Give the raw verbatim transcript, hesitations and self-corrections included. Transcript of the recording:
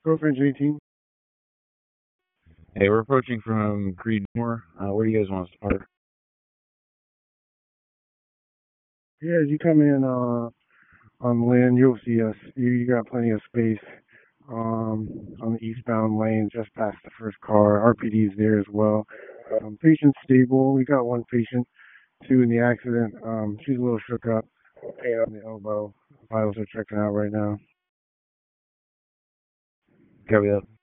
Girlfriend's eighteen. Hey, we're approaching from Creedmoor. Uh, where do you guys want us to park? Yeah, as you come in uh, on land, you'll see us. You, you got plenty of space um, on the eastbound lane, just past the first car. R P D's there as well. Um, patient's stable. We got one patient, two in the accident. Um, she's a little shook up, pain on the elbow. Vitals are checking out right now. Copy that.